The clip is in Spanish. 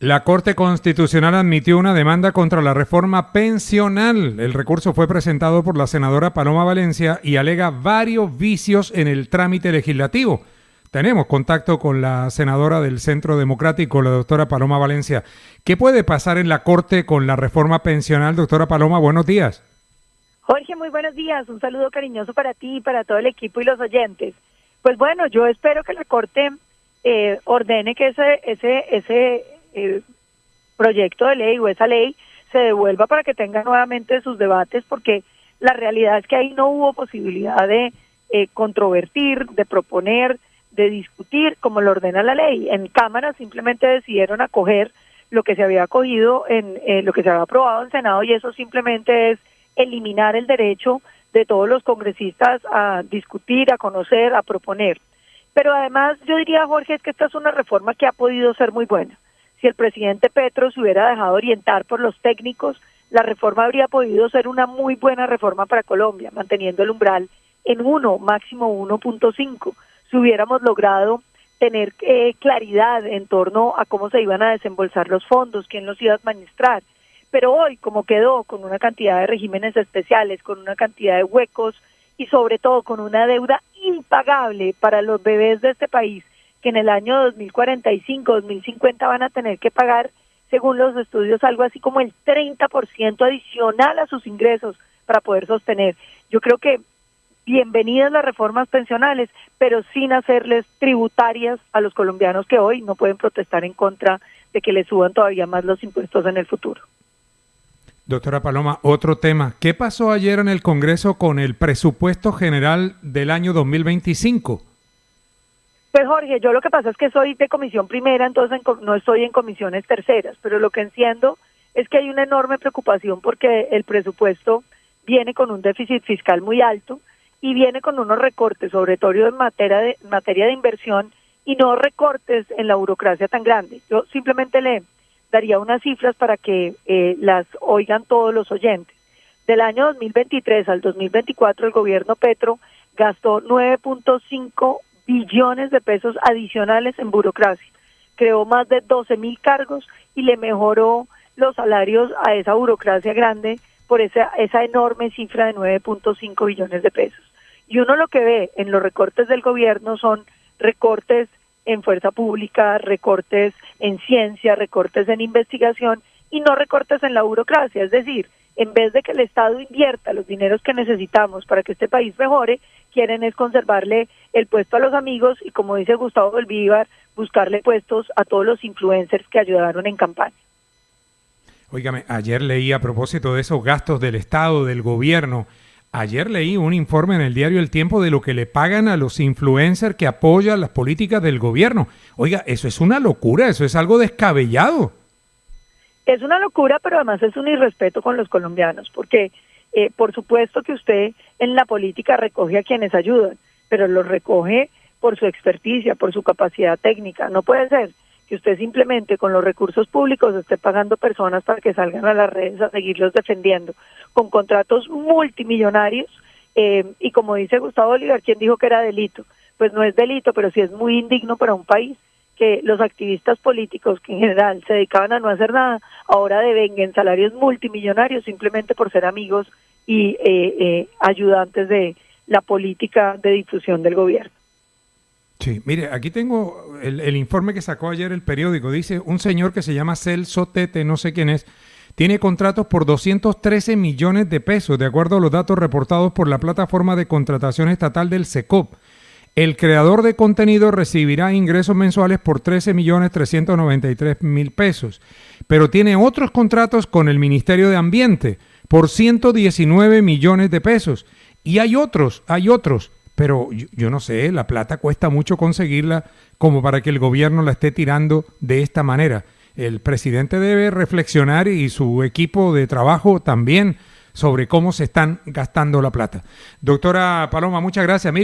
La Corte Constitucional admitió una demanda contra la reforma pensional. El recurso fue presentado por la senadora Paloma Valencia y alega varios vicios en el trámite legislativo. Tenemos contacto con la senadora del Centro Democrático, la doctora Paloma Valencia. ¿Qué puede pasar en la Corte con la reforma pensional? Doctora Paloma, buenos días. Jorge, muy buenos días. Un saludo cariñoso para ti y para todo el equipo y los oyentes. Pues bueno, yo espero que la Corte ordene que ese proyecto de ley o esa ley se devuelva para que tenga nuevamente sus debates, porque la realidad es que ahí no hubo posibilidad de controvertir, de proponer, de discutir como lo ordena la ley. En Cámara simplemente decidieron acoger lo que se había acogido lo que se había aprobado en Senado, y eso simplemente es eliminar el derecho de todos los congresistas a discutir, a conocer, a proponer. Pero además yo diría, Jorge, es que esta es una reforma que ha podido ser muy buena. Si el presidente Petro se hubiera dejado orientar por los técnicos, la reforma habría podido ser una muy buena reforma para Colombia, manteniendo el umbral en 1, máximo 1.5. Si hubiéramos logrado tener claridad en torno a cómo se iban a desembolsar los fondos, quién los iba a administrar. Pero hoy, como quedó, con una cantidad de regímenes especiales, con una cantidad de huecos y sobre todo con una deuda impagable para los bebés de este país, que en el año 2045, 2050 van a tener que pagar, según los estudios, algo así como el 30% adicional a sus ingresos para poder sostener. Yo creo que bienvenidas las reformas pensionales, pero sin hacerles tributarias a los colombianos que hoy no pueden protestar en contra de que les suban todavía más los impuestos en el futuro. Doctora Paloma, otro tema. ¿Qué pasó ayer en el Congreso con el presupuesto general del año 2025? Pues Jorge, yo lo que pasa es que soy de comisión primera, entonces no estoy en comisiones terceras, pero lo que entiendo es que hay una enorme preocupación porque el presupuesto viene con un déficit fiscal muy alto y viene con unos recortes, sobre todo en materia de inversión, y no recortes en la burocracia tan grande. Yo simplemente le daría unas cifras para que las oigan todos los oyentes. Del año 2023 al 2024, el gobierno Petro gastó 9.5 billones de pesos adicionales en burocracia. Creó más de 12.000 cargos y le mejoró los salarios a esa burocracia grande por esa enorme cifra de 9.5 billones de pesos. Y uno lo que ve en los recortes del gobierno son recortes en fuerza pública, recortes en ciencia, recortes en investigación y no recortes en la burocracia. Es decir, en vez de que el Estado invierta los dineros que necesitamos para que este país mejore, quieren es conservarle el puesto a los amigos y, como dice Gustavo Bolívar, buscarle puestos a todos los influencers que ayudaron en campaña. Óigame, ayer leí a propósito de esos gastos del Estado, del gobierno, ayer leí un informe en el diario El Tiempo de lo que le pagan a los influencers que apoyan las políticas del gobierno. Oiga, eso es una locura, eso es algo descabellado. Es una locura, pero además es un irrespeto con los colombianos, porque por supuesto que usted en la política recoge a quienes ayudan, pero los recoge por su experticia, por su capacidad técnica. No puede ser que usted simplemente con los recursos públicos esté pagando personas para que salgan a las redes a seguirlos defendiendo, con contratos multimillonarios, y como dice Gustavo Bolívar, ¿quién dijo que era delito? Pues no es delito, pero sí es muy indigno para un país que los activistas políticos, que en general se dedicaban a no hacer nada, ahora devenguen salarios multimillonarios simplemente por ser amigos y ayudantes de la política de difusión del gobierno. Sí, mire, aquí tengo el informe que sacó ayer el periódico. Dice, un señor que se llama Celso Tete, no sé quién es, tiene contratos por 213 millones de pesos, de acuerdo a los datos reportados por la plataforma de contratación estatal del SECOP. El creador de contenido recibirá ingresos mensuales por 13.393.000 pesos, pero tiene otros contratos con el Ministerio de Ambiente por 119 millones de pesos. Y hay otros, pero yo no sé, la plata cuesta mucho conseguirla como para que el gobierno la esté tirando de esta manera. El presidente debe reflexionar y su equipo de trabajo también sobre cómo se están gastando la plata. Doctora Paloma, muchas gracias.